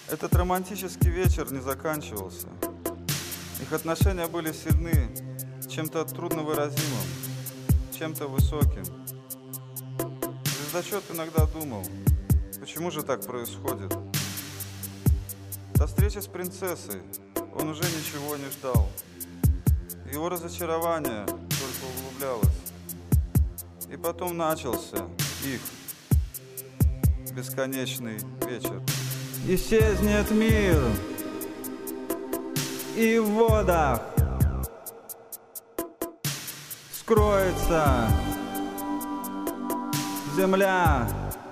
Этот романтический вечер не заканчивался. Их отношения были сильны чем-то трудновыразимым, чем-то высоким. Звездочет иногда думал, почему же так происходит. До встречи с принцессой он уже ничего не ждал. Его разочарование только углублялось. И потом начался их бесконечный вечер. Исчезнет мир и в водах скроется земля.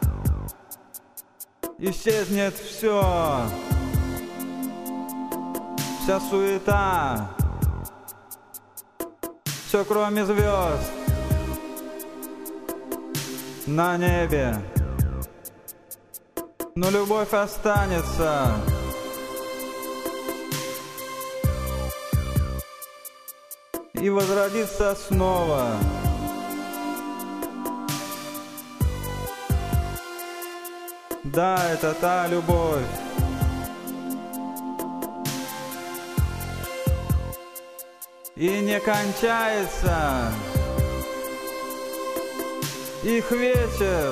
Исчезнет все, вся суета, все кроме звезд на небе. Но любовь останется. И возродится снова. Да, это та любовь. И не кончается их вечер.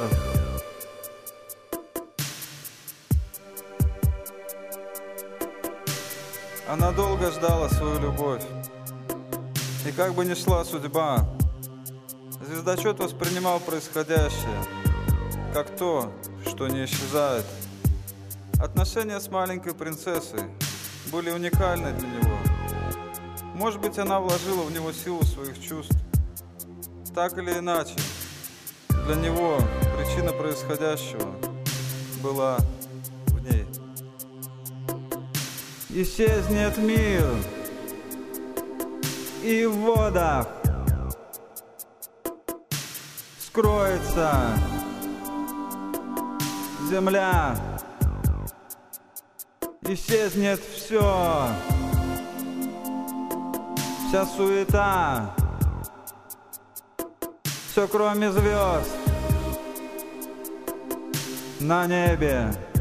Она долго ждала свою любовь. И как бы ни шла судьба, звездочет воспринимал происходящее как то, что не исчезает. Отношения с маленькой принцессой были уникальны для него. Может быть, она вложила в него силу своих чувств. Так или иначе, для него причина происходящего была в ней. Исчезнет мир и в водах скроется земля. Исчезнет все, вся суета, все кроме звезд на небе.